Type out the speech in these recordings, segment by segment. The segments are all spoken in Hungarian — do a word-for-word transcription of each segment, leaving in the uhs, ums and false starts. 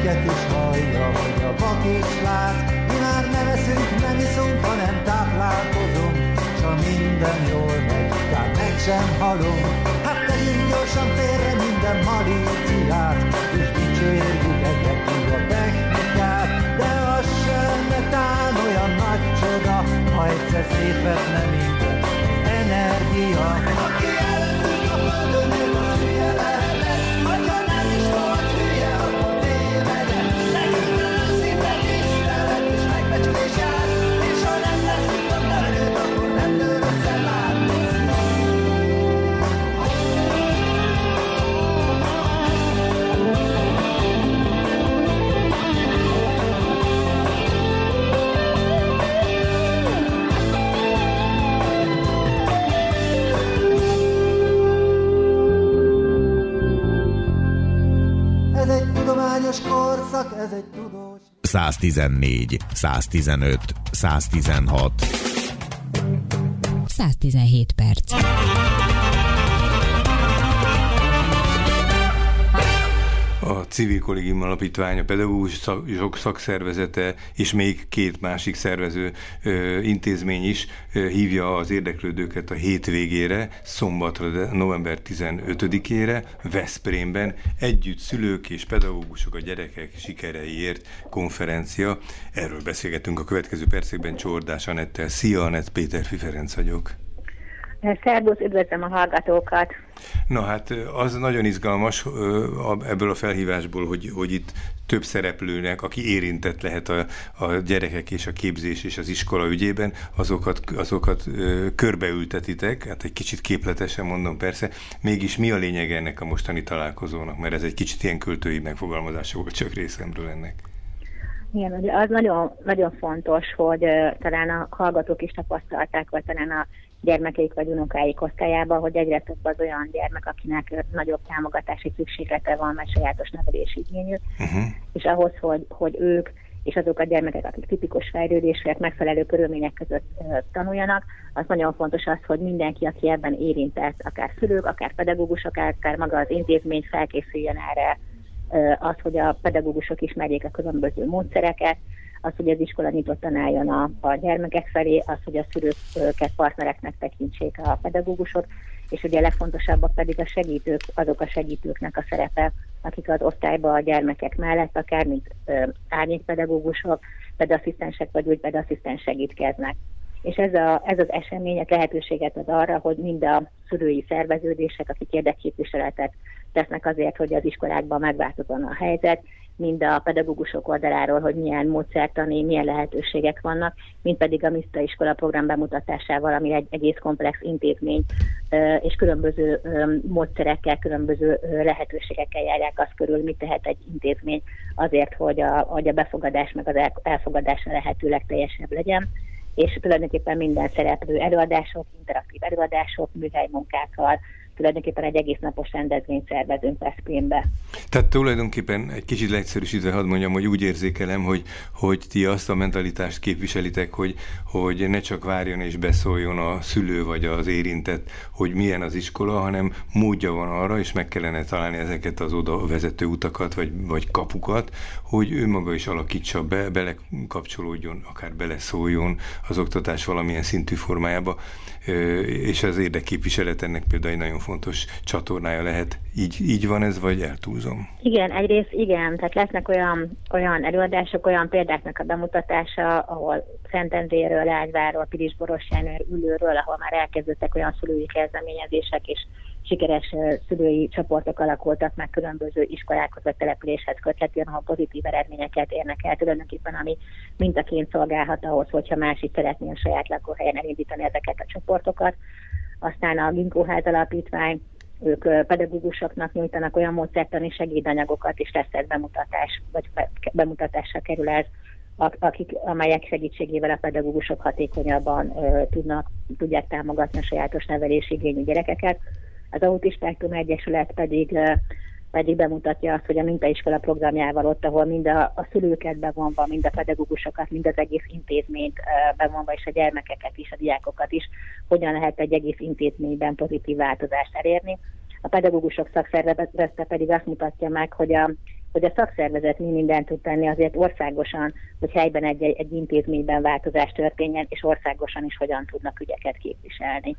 füget is hallja, hogy a vak is lát. Mi már nem eszünk, nem iszunk, hanem táplálkozunk, s ha minden jól megy, tehát meg sem halunk. Hát tegyünk gyorsan félre minden malíciát, és dicsérjük egyetül a technikát. De az sem metán olyan nagy csoda, ha egyszer szétvetne minket az energia. Aki eltűnt a földön, ő az hülye lehetett, hogyha nem is volt hülye, akkor tévedett. Nekünk őszinte tisztelet és megbecsülés jár, és ha nem leszünk a felnőtt, akkor nem nő össze már. Ez egy tudományos korszak, ez egy tudós... száztizennégy, száztizenöt, száztizenhat. száztizenhét perc. A Civil Kollégium Alapítvány, a Pedagógusok Szakszervezete és még két másik szervező ö, intézmény is ö, hívja az érdeklődőket a hétvégére, szombatra, november tizenötödikére, Veszprémben együtt szülők és pedagógusok a gyerekek sikereiért konferencia. Erről beszélgetünk a következő percekben Csordás Anettel. Szia, Anett, Péterfi Ferenc vagyok. Szerbusz, üdvözlöm a hallgatókat! Na hát az nagyon izgalmas ebből a felhívásból, hogy, hogy itt több szereplőnek, aki érintett lehet a, a gyerekek és a képzés és az iskola ügyében, azokat, azokat körbeültetitek, hát egy kicsit képletesen mondom persze, mégis mi a lényeg ennek a mostani találkozónak, mert ez egy kicsit ilyen költői megfogalmazás volt csak részemről ennek. Igen, az nagyon, nagyon fontos, hogy uh, talán a hallgatók is tapasztalták, vagy talán a gyermekeik vagy unokáik osztályában, hogy egyre több az olyan gyermek, akinek nagyobb támogatási szükséglete van, vagy sajátos nevelési igényű, uh-huh. és ahhoz, hogy, hogy ők és azok a gyermekek, akik tipikus fejlődésért megfelelő körülmények között uh, tanuljanak, az nagyon fontos az, hogy mindenki, aki ebben érintett, akár szülők, akár pedagógusok, akár maga az intézmény felkészüljön erre, az, hogy a pedagógusok ismerjék a különböző módszereket, az, hogy az iskola nyitottan álljon a, a gyermekek felé, az, hogy a szülőket partnereknek tekintsék a pedagógusok, és ugye a legfontosabb pedig a segítők, azok a segítőknek a szerepe, akik az osztályban a gyermekek mellett, akár mint árnyékpedagógusok, pedasszisztensek vagy úgy pedasszisztens segítkeznek. És ez, a, ez az esemény lehetőséget ad arra, hogy mind a szülői szerveződések, akik érdekképviseletet tesznek azért, hogy az iskolákban megváltozzon a helyzet, mind a pedagógusok oldaláról, hogy milyen módszertani, milyen lehetőségek vannak, mind pedig a MISZTA iskola program bemutatásával, ami egy egész komplex intézmény, és különböző módszerekkel, különböző lehetőségekkel járják azt körül, mit tehet egy intézmény azért, hogy a, hogy a befogadás meg az elfogadás a lehető legteljesebb legyen. És tulajdonképpen minden szereplő előadások, interaktív előadások, műhelymunkákkal, tulajdonképpen egy egész napos rendezvényt szervezünk Veszprémbe. Tehát tulajdonképpen egy kicsit leegyszerűsítve hadd mondjam, hogy úgy érzékelem, hogy, hogy ti azt a mentalitást képviselitek, hogy, hogy ne csak várjon és beszóljon a szülő vagy az érintett, hogy milyen az iskola, hanem módja van arra, és meg kellene találni ezeket az oda vezető utakat, vagy, vagy kapukat, hogy ő maga is alakítsa be, belekapcsolódjon, akár beleszóljon az oktatás valamilyen szintű formájába, és az érdekképviselet ennek például egy nagyon fontos csatornája lehet. Így, így van ez, vagy eltúlzom? Igen, egyrészt igen, tehát lesznek olyan, olyan előadások, olyan példáknak a bemutatása, ahol Szentendréről, Lágyváról, Pilisborosjánról, Ülőről, ahol már elkezdődtek olyan szülői kezdeményezések, és sikeres szülői csoportok alakultak meg különböző iskolákhoz vagy településhez köthetően, ahol pozitív eredményeket érnek el, tulajdonképpen ami mintaként szolgálhat ahhoz, hogyha másik szeretné a saját lakóhelyen elindítani ezeket a csoportokat. Aztán a Ginkóház Alapítvány, ők pedagógusoknak nyújtanak olyan módszertani segédanyagokat, és lesz ez bemutatás, vagy bemutatásra kerül ez, akik, amelyek segítségével a pedagógusok hatékonyabban ö, tudnak, tudják támogatni a sajátos nevelési igényű gyerekeket. Az Autistáktum Egyesület pedig, ö, pedig bemutatja azt, hogy a mintaiskola programjával ott, ahol mind a, a szülőket bevonva, mind a pedagógusokat, mind az egész intézményt ö, bevonva, és a gyermekeket is, a diákokat is, hogyan lehet egy egész intézményben pozitív változást elérni. A pedagógusok szakszervezete pedig azt mutatja meg, hogy a hogy a szakszervezet mi mindent tud tenni azért országosan, hogy helyben egy, egy intézményben változás történjen, és országosan is hogyan tudnak ügyeket képviselni.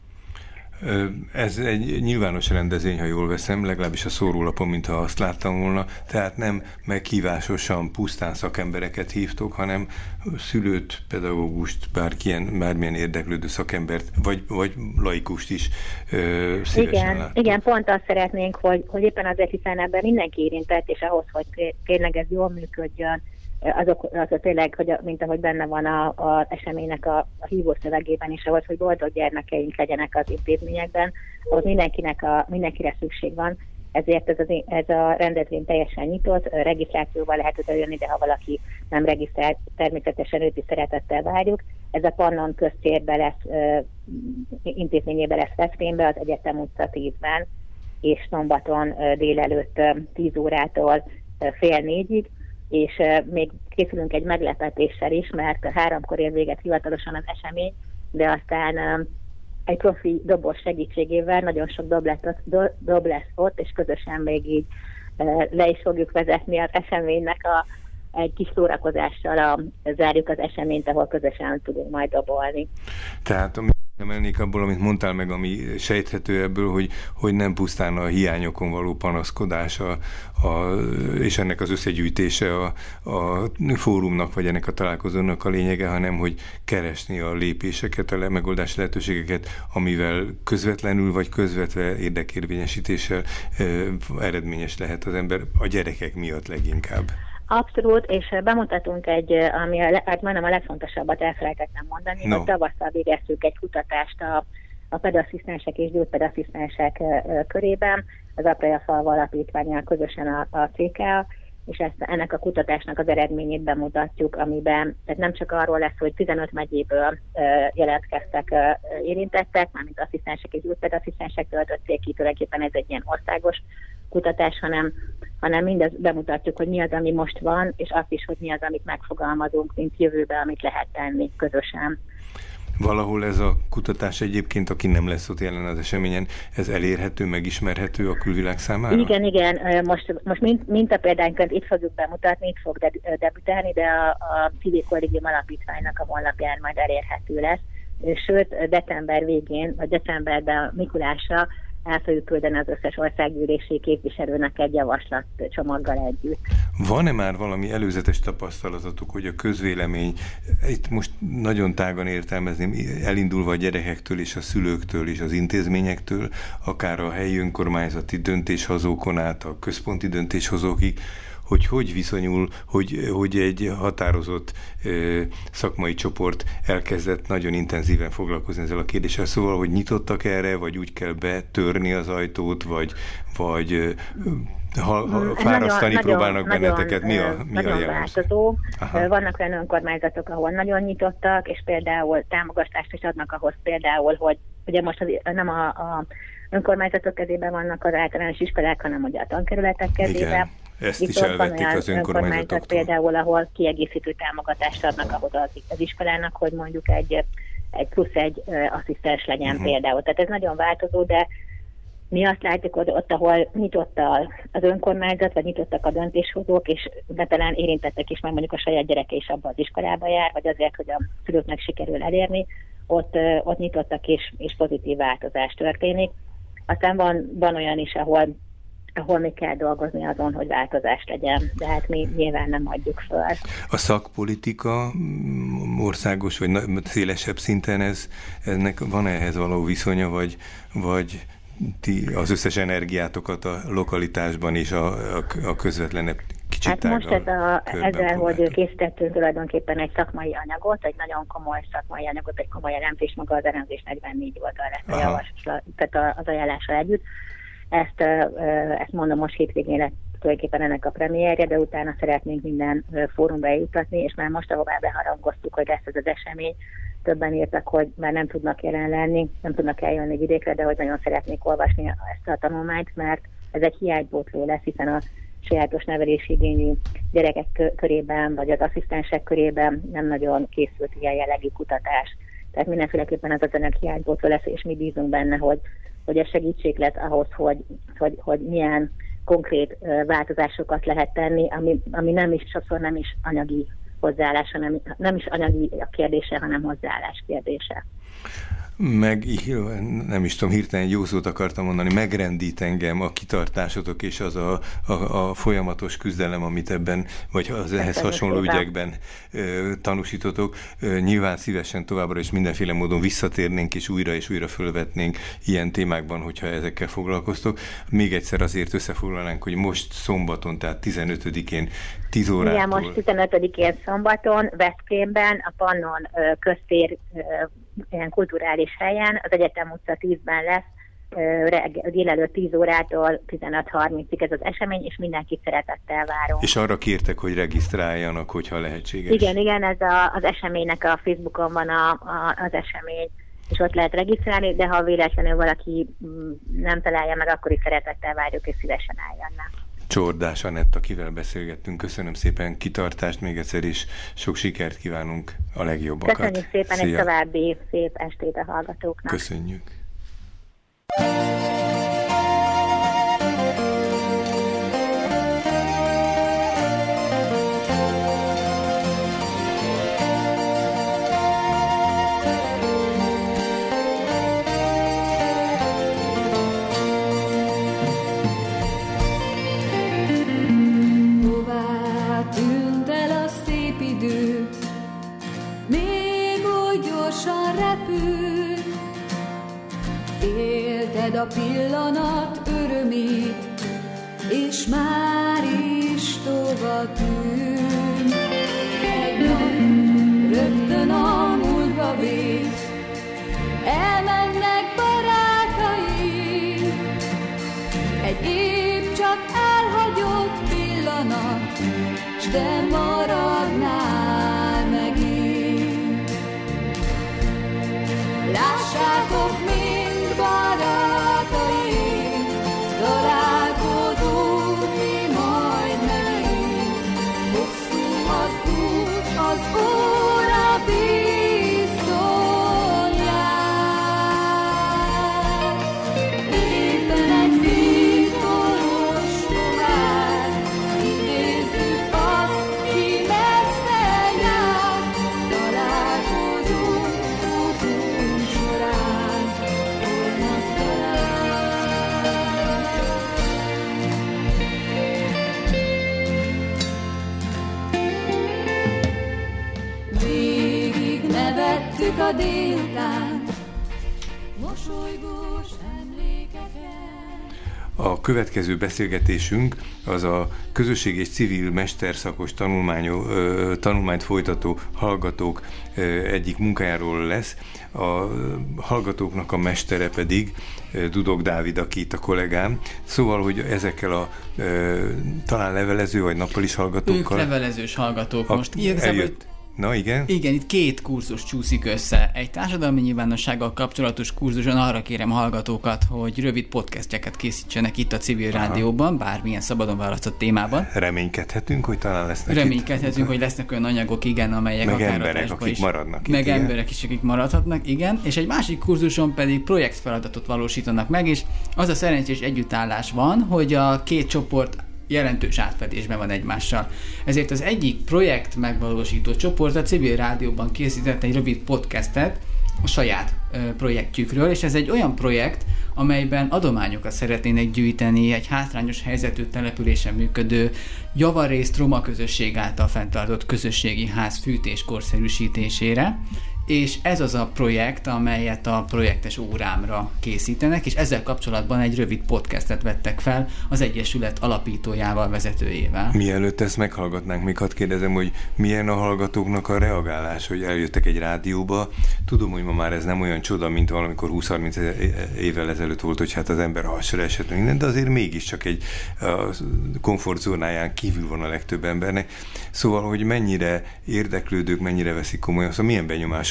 Ez egy nyilvános rendezvény, ha jól veszem, legalábbis a szórólapon, mintha azt láttam volna, tehát nem meghívásosan pusztán szakembereket hívtok, hanem szülőt, pedagógust, bárkilyen, bármilyen érdeklődő szakembert, vagy, vagy laikust is ö, szívesen igen, láttok. Igen, pont azt szeretnénk, hogy, hogy éppen azért, hiszen ebben mindenki érintett, és ahhoz, hogy tényleg ez jól működjön, azok, azok tényleg, hogy mint ahogy benne van az eseménynek a, a hívószövegében is, ahhoz, hogy boldog gyermekeink legyenek az intézményekben, ahhoz mindenkinek a, mindenkire szükség van, ezért ez, az, ez a rendezvény teljesen nyitott, regisztrációval lehet oda jönni, de ha valaki nem regisztrált, természetesen őt is szeretettel várjuk. Ez a Pannon köztérbe lesz, intézményében lesz Veszprémbe, az Egyetem utca tízben, és szombaton délelőtt tíz órától fél négyig, és uh, még készülünk egy meglepetéssel is, mert háromkor ér véget hivatalosan az esemény, de aztán um, egy profi dobos segítségével nagyon sok dob, lett, do, dob lesz ott, és közösen még így uh, le is fogjuk vezetni az eseménynek a, egy kis szórakozással, a, zárjuk az eseményt, ahol közösen tudunk majd dobolni. Tehát ami emelnék abból, amit mondtál meg, ami sejthető ebből, hogy, hogy nem pusztán a hiányokon való panaszkodás a, a, és ennek az összegyűjtése a, a fórumnak, vagy ennek a találkozónak a lényege, hanem hogy keresni a lépéseket, a megoldási lehetőségeket, amivel közvetlenül vagy közvetve érdekérvényesítéssel e, eredményes lehet az ember, a gyerekek miatt leginkább. Abszolút, és bemutatunk egy, ami a, hát majdnem a legfontosabbat elfelejtettem mondani, no. hogy tavasszal végeztük egy kutatást a, a pedasszisztensek és gyógypedasszisztensek körében, az Apraja Falva Alapítvánnyal közösen a, a cé ká, és ezt, ennek a kutatásnak az eredményét bemutatjuk, amiben tehát nem csak arról lesz, hogy tizenöt megyéből uh, jelentkeztek uh, érintettek, mármint asszisztensek és gyógypedasszisztensek töltötték ki, tulajdonképpen ez egy ilyen országos kutatás, hanem, hanem mindezt bemutatjuk, hogy mi az, ami most van, és azt is, hogy mi az, amit megfogalmazunk, mint jövőben, amit lehet tenni közösen. Valahol ez a kutatás egyébként, aki nem lesz ott jelen az eseményen, ez elérhető, megismerhető a külvilág számára? Igen, igen. Most, most mint, mintapéldánként itt fogjuk bemutatni, itt fog debütálni, de a, a Civil Kollégium Alapítványnak a honlapján majd elérhető lesz. Sőt, december végén, vagy decemberben Mikulásra el fogjuk küldeni az összes országgyűlési képviselőnek egy javaslatcsomaggal együtt. Van-e már valami előzetes tapasztalatok, hogy a közvélemény, itt most nagyon tágan értelmezném, elindulva a gyerekektől és a szülőktől és az intézményektől, akár a helyi önkormányzati döntéshozókon át a központi döntéshozókig, hogy hogy viszonyul, hogy, hogy egy határozott ö, szakmai csoport elkezdett nagyon intenzíven foglalkozni ezzel a kérdéssel. Szóval, hogy nyitottak erre, vagy úgy kell betörni az ajtót, vagy, vagy ö, ha, ha fárasztani nagyon, próbálnak nagyon, benneteket. Mi a, mi nagyon a változó. Vannak olyan önkormányzatok, ahol nagyon nyitottak, és például támogatást is adnak ahhoz például, hogy ugye most az, nem a, a önkormányzatok kezében vannak az általános iskolák, hanem ugye a tankerületek kezében. Igen. Ezt is elvették az önkormányzatoktól. Például, ahol kiegészítő támogatást adnak ahhoz az, az iskolának, hogy mondjuk egy, egy plusz egy uh, asszisztens legyen uh-huh. például. Tehát ez nagyon változó, de mi azt látjuk, hogy ott, ahol nyitott az önkormányzat, vagy nyitottak a döntéshozók, és de talán érintettek is, mert mondjuk a saját gyereke is abba az iskolába jár, vagy azért, hogy a szülőknek sikerül elérni, ott, uh, ott nyitottak és, és pozitív változás történik. Aztán van, van olyan is, ahol ahol még kell dolgozni azon, hogy változás legyen, de hát mi nyilván nem adjuk föl. A szakpolitika országos vagy szélesebb szinten ez, ennek van ehhez való viszonya, vagy, vagy ti az összes energiátokat a lokalitásban és a, a, a közvetlenebb kicsit hát most ez a, ezzel, hogy készítettünk tulajdonképpen egy szakmai anyagot, egy nagyon komoly szakmai anyagot, egy komoly elemzés, maga az elemzés negyvennégy oldal lesz a javaslat, tehát az ajánlással együtt. Ezt, ezt mondom, most hétvégén lett tulajdonképpen ennek a premierje, de utána szeretnénk minden fórumba eljutatni, és már most ahová beharangoztuk, hogy lesz ez az esemény. Többen írtak, hogy már nem tudnak jelen lenni, nem tudnak eljönni vidékre, de hogy nagyon szeretnék olvasni ezt a tanulmányt, mert ez egy hiánypótló lesz, hiszen a sajátos nevelési igényű gyerekek körében, vagy az asszisztensek körében nem nagyon készült ilyen jellegű kutatás. Tehát mindenféleképpen ez az önök hiánypótló lesz, és mi bízunk benne, hogy hogy ez segítség lett ahhoz, hogy, hogy, hogy milyen konkrét változásokat lehet tenni, ami, ami nem is, sokszor nem is anyagi hozzáállás, hanem nem is anyagi a kérdése, hanem hozzáállás kérdése. Meg, nem is tudom, hirtelen jó szót akartam mondani, megrendít engem a kitartásotok és az a, a, a folyamatos küzdelem, amit ebben, vagy az ehhez Köszönjük hasonló szépen. ügyekben ö, tanúsítotok. Ö, nyilván szívesen továbbra is mindenféle módon visszatérnénk, és újra és újra fölvetnénk ilyen témákban, hogyha ezekkel foglalkoztok. Még egyszer azért összefoglalnánk, hogy most szombaton, tehát tizenötödikén tíz órától... Igen, most tizenötödikén szombaton, Veszprémben, a Pannon köztér ilyen kulturális helyen, az Egyetem utca tízben lesz, délelőtt tíz órától tizenöt harmincig ez az esemény, és mindenkit szeretettel várunk. És arra kértek, hogy regisztráljanak, hogyha lehetséges. Igen, igen, ez a, az eseménynek a Facebookon van a, a, az esemény, és ott lehet regisztrálni, de ha véletlenül valaki nem találja meg, akkor is szeretettel várjuk, és szívesen eljönnek. Csordás Anett, akivel beszélgettünk. Köszönöm szépen kitartást még egyszer is, sok sikert kívánunk, a legjobbakat. Köszönjük szépen, Szia. Egy további szép estét a hallgatóknak. Köszönjük. Élted a pillanat örömét, és már is tovább tűnt. Egy nap rögtön a múltba vész, elmennek barátaim. Egy év csak elhagyott pillanat, s te maradnál megint. Lássátok, mind barátaim, találkozunk mi majd megint. Hosszú az út, az óra bizton jár. Részben egy bítoros tovább, idézzük azt, ki messze jár. Találkozunk útunk során, holnap talán. Végig nevettük a délután, mosolygós emlékeken. A következő beszélgetésünk az a közösség és civil mesterszakos tanulmányó, tanulmányt folytató hallgatók egyik munkájáról lesz. A hallgatóknak a mestere pedig Dudok Dávid, aki itt a kollégám. Szóval, hogy ezekkel a talán levelező vagy nappalis hallgatókkal... Ők levelezős hallgatók a, most. Igazából, eljött. Na igen? Igen, itt két kurzus csúszik össze. Egy társadalmi nyilvánossággal kapcsolatos kurzuson arra kérem hallgatókat, hogy rövid podcastjeket készítsenek itt a Civil Aha. Rádióban, bármilyen szabadon választott témában. Reménykedhetünk, hogy talán lesznek Reménykedhetünk, itt. hogy lesznek olyan anyagok, igen, amelyek meg akár emberek, akik is, maradnak meg itt, emberek is, akik maradhatnak, igen. És egy másik kurzuson pedig projektfeladatot valósítanak meg, és az a szerencsés együttállás van, hogy a két csoport jelentős átfedésben van egymással. Ezért az egyik projekt megvalósító csoport a Civil Rádióban készített egy rövid podcastet a saját ö, projektjükről, és ez egy olyan projekt, amelyben adományokat szeretnének gyűjteni egy hátrányos helyzetű településen működő javarészt roma közösség által fenntartott közösségi ház fűtés korszerűsítésére, és ez az a projekt, amelyet a projektes órámra készítenek, és ezzel kapcsolatban egy rövid podcastet vettek fel az Egyesület alapítójával, vezetőjével. Mielőtt ezt meghallgatnánk, még hadd kérdezem, hogy milyen a hallgatóknak a reagálás, hogy eljöttek egy rádióba. Tudom, hogy ma már ez nem olyan csoda, mint valamikor húsz-harminc évvel ezelőtt volt, hogy hát az ember hasra esett minden, de azért mégiscsak egy komfortzónáján kívül van a legtöbb embernek. Szóval, hogy mennyire érdeklődők, mennyire veszik komolyan, szóval milyen benyomása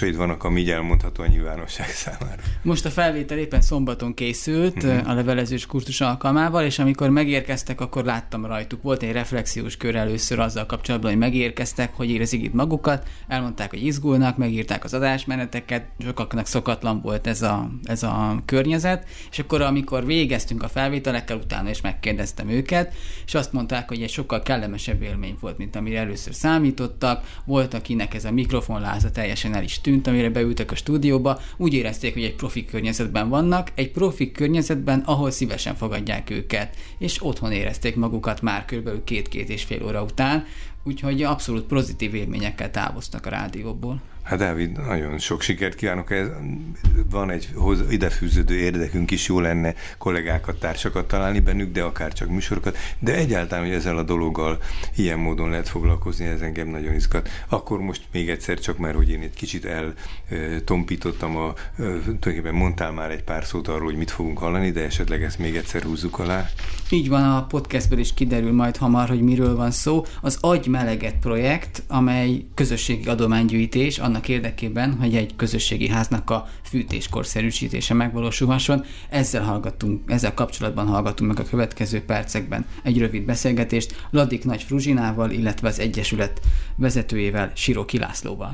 kurzusait vannak, ami így elmondható a nyilvánosság számára? Most a felvétel éppen szombaton készült uh-huh. a levelezős kurzus alkalmával, és amikor megérkeztek, akkor láttam rajtuk. Volt egy reflexiós kör először azzal kapcsolatban, hogy megérkeztek, hogy érezik itt magukat, elmondták, hogy izgulnak, megírták az adásmeneteket, sokaknak szokatlan volt ez a, ez a környezet, és akkor amikor végeztünk a felvételekkel, utána is megkérdeztem őket, és azt mondták, hogy egy sokkal kellemesebb élmény volt, mint amire először számítottak. Volt, akinek ez a mikrofonláza teljesen el is tűnt, amire beültek a stúdióba, úgy érezték, hogy egy profi környezetben vannak, egy profi környezetben, ahol szívesen fogadják őket, és otthon érezték magukat már kb. két-két és fél óra után, úgyhogy abszolút pozitív élményekkel távoztak a rádióból. Hát Dávid, nagyon sok sikert kívánok. Ez, van egy hoz, idefűződő érdekünk is, jó lenne kollégákat, társakat találni bennük, de akár csak műsorokat, de egyáltalán, hogy ezzel a dologgal ilyen módon lehet foglalkozni, ez engem nagyon izgat. Akkor most még egyszer csak már, hogy én egy kicsit eltompítottam, a, tulajdonképpen mondtál már egy pár szót arról, hogy mit fogunk hallani, de esetleg ezt még egyszer húzzuk alá. Így van, a podcastből is kiderül majd hamar, hogy miről van szó. Az Adj meleget projekt, amely közösségi adománygyűjtés, annak érdekében, hogy egy közösségi háznak a fűtéskorszerűsítése megvalósulhasson. Ezzel hallgatunk, ezzel kapcsolatban hallgatunk meg a következő percekben egy rövid beszélgetést Ladik Nagy Fruzsinával, illetve az Egyesület vezetőjével, Siroki Lászlóval.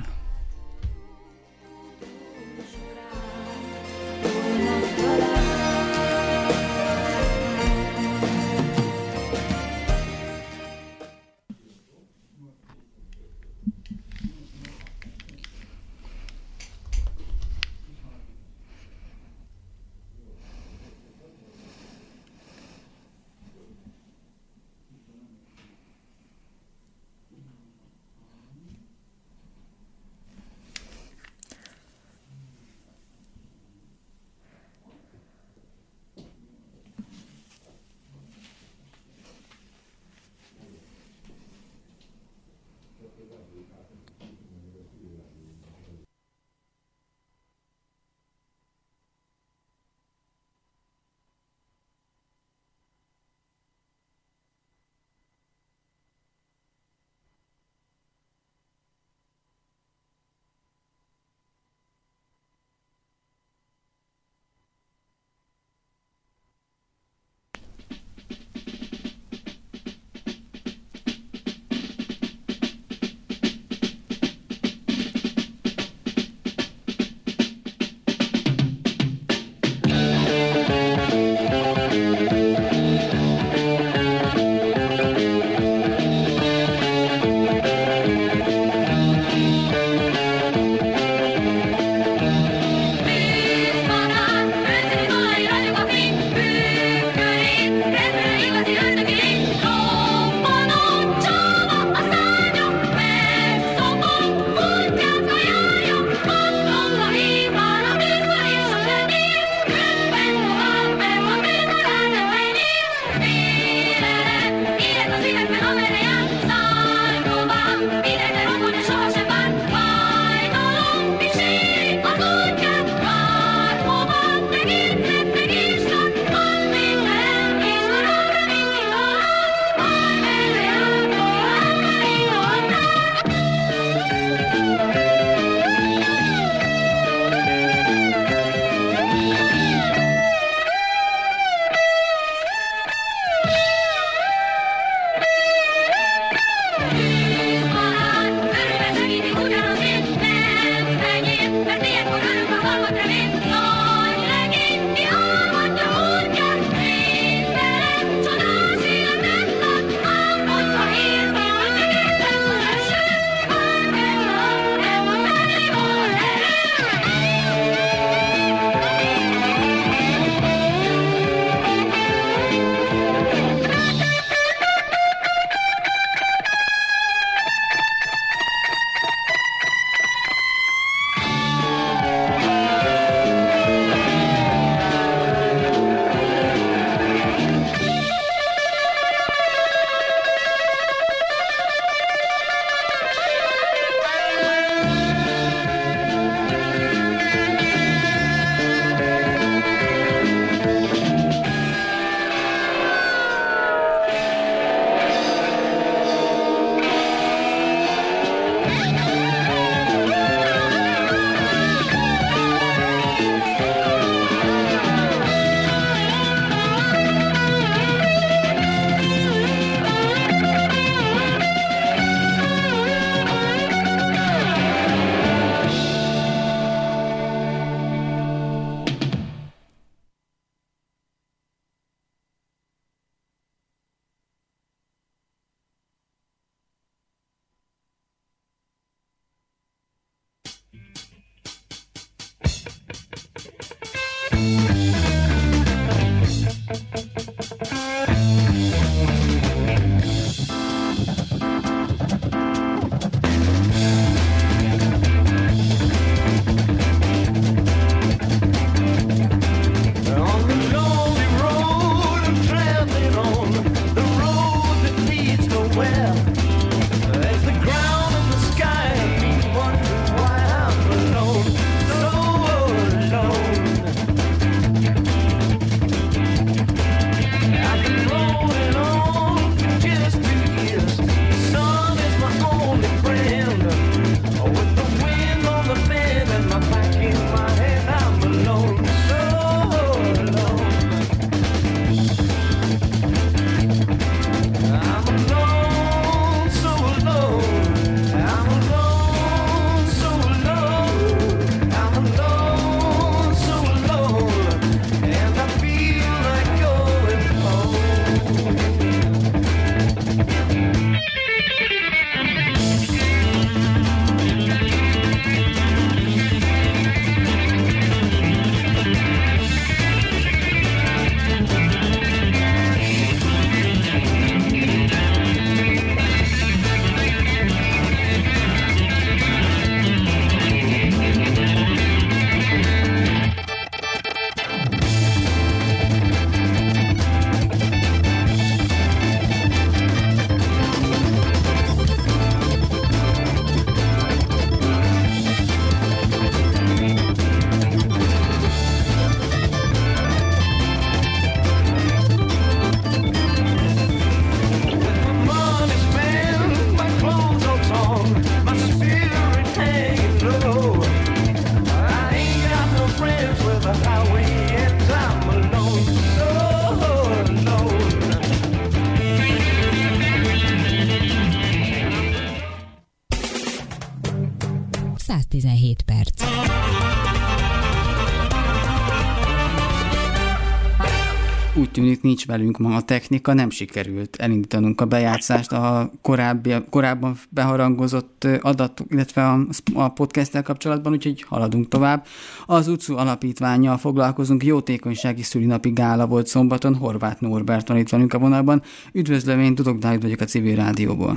Úgy tűnik, nincs velünk ma a technika, nem sikerült elindítanunk a bejátszást a korábbi, korábban beharangozott adat, illetve a, a podcasttel kapcsolatban, úgyhogy haladunk tovább. Az UCU alapítvánnyal foglalkozunk, jótékonysági szülinapi gála volt szombaton, Horváth Norbert van itt velünk a vonalban. Üdvözlöm, én Dudok Dávid vagyok a Civil Rádióból.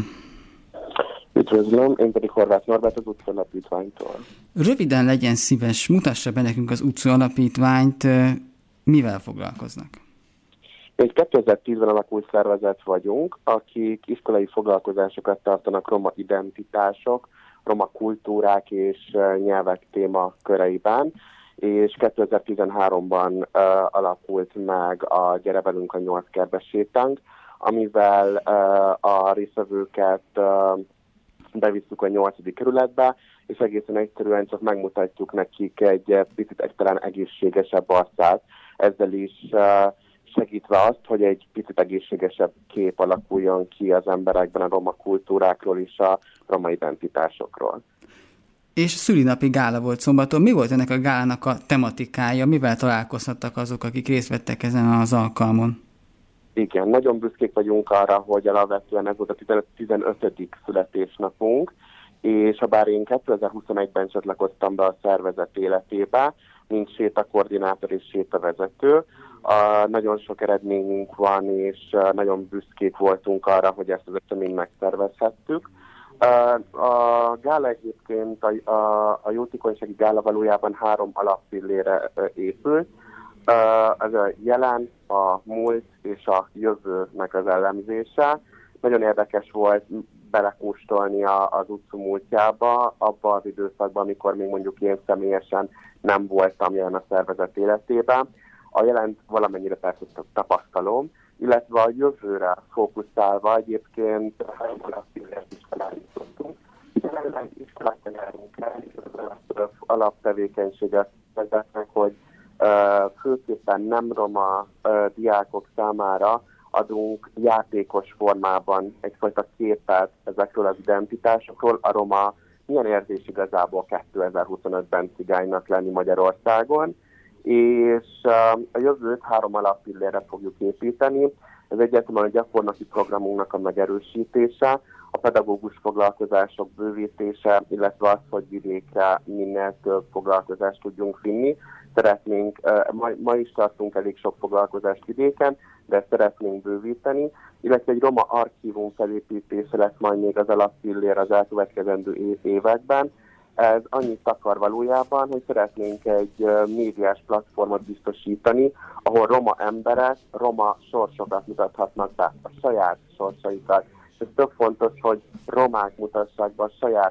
Üdvözlöm, én pedig Horváth Norbert az UCU alapítványtól. Röviden legyen szíves, mutassa be nekünk az UCU alapítványt, mivel foglalkoznak? Egy kétezer-tízben alakult szervezet vagyunk, akik iskolai foglalkozásokat tartanak roma identitások, roma kultúrák és nyelvek témaköreiben, és kétezer-tizenháromban uh, alakult meg a Gyere velünk a nyolc kertbe sétánk, amivel uh, a résztvevőket uh, bevisszük a nyolcadik kerületbe, és egészen egyszerűen csak megmutatjuk nekik egy picit egy talán egészségesebb arcát, ezzel is uh, segítve azt, hogy egy picit egészségesebb kép alakuljon ki az emberekben a roma kultúrákról és a roma identitásokról. És szülinapi gála volt szombaton. Mi volt ennek a gálának a tematikája? Mivel találkozhattak azok, akik részt vettek ezen az alkalmon? Igen, nagyon büszkék vagyunk arra, hogy alapvetően ez volt a tizenötödik születésnapunk, és habár én kétezer-huszonegyben csatlakoztam be a szervezet életébe, mint sétakoordinátor és sétavezető. Uh, nagyon sok eredményünk van, és uh, nagyon büszkék voltunk arra, hogy ezt az eseményt megszervezhettük. Uh, a gála egyébként, a, a, a jótékonysági gála valójában három alappillére uh, épült. Uh, ez a jelen, a múlt és a jövőnek az elemzése. Nagyon érdekes volt belekóstolni az UCU múltjába, abban az időszakban, amikor még mondjuk én személyesen nem voltam jelen a szervezet életében. A jelent valamennyire persze tapasztalom, illetve a jövőre fókuszálva egyébként három alapszínűért is felállítottunk. Jelenleg iskolában járunk el, és az alaptevékenységet vezetnek, hogy uh, főképpen nem roma uh, diákok számára adunk játékos formában egyfajta képet ezekről az identitásokról. A roma milyen érzés igazából kétezer-huszonötben cigánynak lenni Magyarországon, és a jövőt három alappillérre fogjuk építeni. Ez egyértelműen a gyakornoki programunknak a megerősítése, a pedagógus foglalkozások bővítése, illetve az, hogy vidékre minél több foglalkozást tudjunk vinni. Szeretnénk, ma, ma is tartunk elég sok foglalkozást vidéken, de szeretnénk bővíteni, illetve egy roma archívum felépítése lesz majd még az alappillér az elkövetkezendő években. Ez annyit akar valójában, hogy szeretnénk egy médiás platformot biztosítani, ahol roma emberek, roma sorsokat mutathatnak be, a saját sorsaikat. Ez tök fontos, hogy romák mutassák be a saját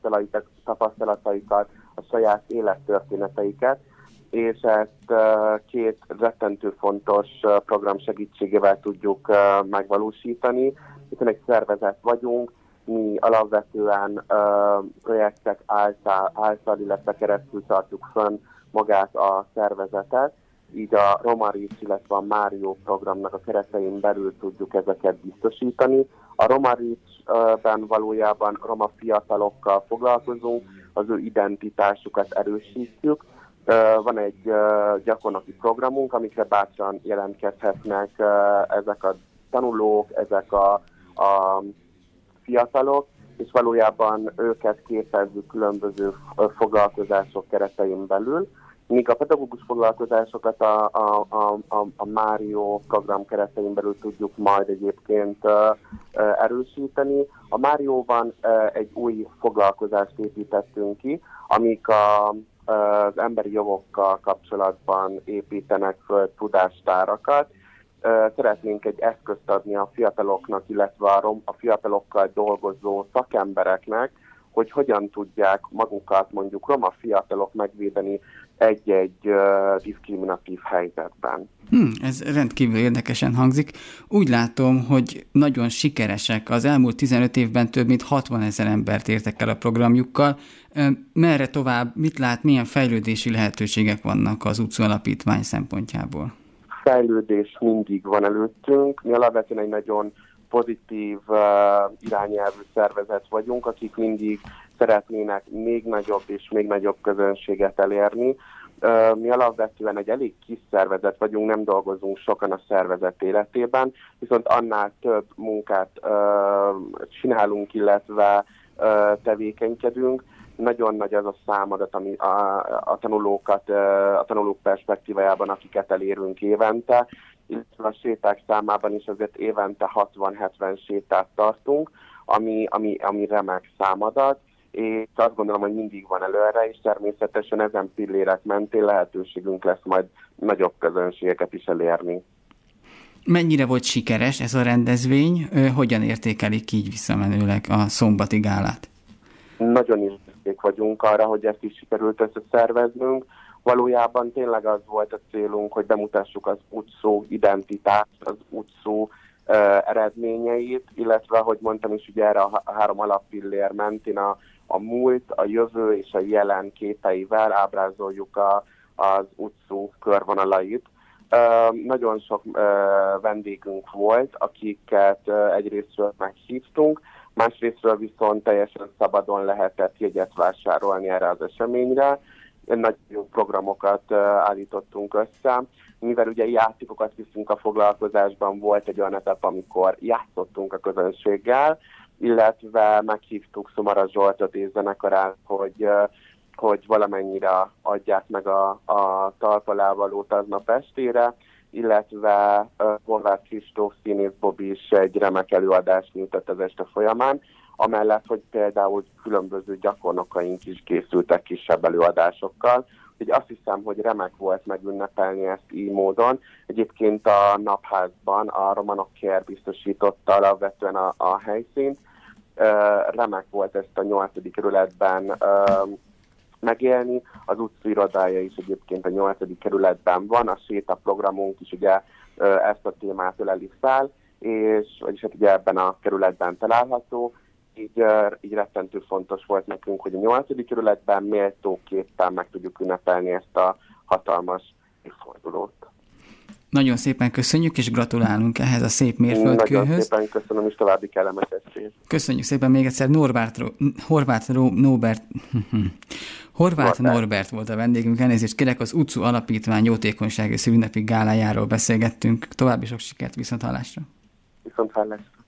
tapasztalataikat, a saját élettörténeteiket, és ezt két rettentő fontos program segítségével tudjuk megvalósítani, hiszen egy szervezet vagyunk, mi alapvetően uh, projektek által, által, illetve keresztül tartjuk fönn magát a szervezetet, így a Roma Reach, illetve a Mário programnak a keretein belül tudjuk ezeket biztosítani. A Roma Reach-ben valójában roma fiatalokkal foglalkozunk, az ő identitásukat erősítjük. Uh, van egy uh, gyakornoki programunk, amikre bátran jelentkezhetnek uh, ezek a tanulók, ezek a, a fiatalok, és valójában őket képezzük különböző foglalkozások keretein belül, míg a pedagógus foglalkozásokat a, a, a, a, a Mário program keretein belül tudjuk majd egyébként uh, uh, erősíteni. A Márióban uh, egy új foglalkozást építettünk ki, amik a, uh, az emberi jogokkal kapcsolatban építenek föl tudástárakat. Szeretnénk egy eszközt adni a fiataloknak, illetve a, rom, a fiatalokkal dolgozó szakembereknek, hogy hogyan tudják magukat mondjuk roma fiatalok megvédeni egy-egy uh, diszkriminatív helyzetben. Hmm, ez rendkívül érdekesen hangzik. Úgy látom, hogy nagyon sikeresek. Az elmúlt tizenöt évben több mint hatvanezer embert értek el a programjukkal. Merre tovább, mit lát, milyen fejlődési lehetőségek vannak az UCU alapítvány szempontjából? Fejlődés mindig van előttünk. Mi alapvetően egy nagyon pozitív uh, irányelvű szervezet vagyunk, akik mindig szeretnének még nagyobb és még nagyobb közönséget elérni. Mi alapvetően egy elég kis szervezet vagyunk, nem dolgozunk sokan a szervezet életében, viszont annál több munkát csinálunk, illetve tevékenykedünk. Nagyon nagy az a számadat, ami a, a tanulókat, a tanulók perspektívájában, akiket elérünk évente, illetve a séták számában is azért évente hatvan-hetven sétát tartunk, ami, ami, ami remek számadat, és azt gondolom, hogy mindig van előre, és természetesen ezen pillérek mentén lehetőségünk lesz majd nagyobb közönségeket is elérni. Mennyire volt sikeres ez a rendezvény? Hogyan értékelik így visszamenőleg a szombati gálát? Nagyon is büszkék vagyunk arra, hogy ezt is sikerült összeszerveznünk. Valójában tényleg az volt a célunk, hogy bemutassuk az utcó identitást, az utcó uh, eredményeit, illetve, ahogy mondtam is, ugye erre a három alappillér mentén a, a múlt, a jövő és a jelen képeivel ábrázoljuk a, az utcó körvonalait. Uh, nagyon sok uh, vendégünk volt, akiket uh, egyrésztről meghívtunk, másrésztről viszont teljesen szabadon lehetett jegyet vásárolni erre az eseményre. Nagy jó programokat uh, állítottunk össze. Mivel ugye játékokat viszünk a foglalkozásban, volt egy olyan etap, amikor játszottunk a közönséggel, illetve meghívtuk Szomara Zsoltot és zenekarát, hogy, uh, hogy valamennyire adják meg a, a talpalávalót aznap estére, illetve uh, Horváth Kristóf színész Bobi is egy remek előadást nyújtott az este folyamán, amellett, hogy például különböző gyakornokaink is készültek kisebb előadásokkal. Úgyhogy azt hiszem, hogy remek volt megünnepelni ezt így módon. Egyébként a Napházban a Romanok Care biztosította alapvetően a, a helyszínt. Uh, remek volt ezt a nyolcadik kerületben uh, megélni. Az utca irodája is egyébként a nyolcadik kerületben van, a sétaprogramunk is ugye uh, ezt a témát öleli fel, és vagyis hát ugye ebben a kerületben található. Így, így rettentő fontos volt nekünk, hogy a nyolcadik kerületben méltóképpen meg tudjuk ünnepelni ezt a hatalmas évfordulót. Nagyon szépen köszönjük, és gratulálunk ehhez a szép mérföldkőhöz. Nagyon szépen köszönöm, és további kellemes estét. Köszönjük szépen még egyszer. Norbert, Horváth Norbert, Horváth Norbert volt a vendégünk. Elnézést kérek, az utcó Alapítvány jótékonysági szülinapi gálájáról beszélgettünk. További sok sikert, viszont hallásra. Viszont hallásra.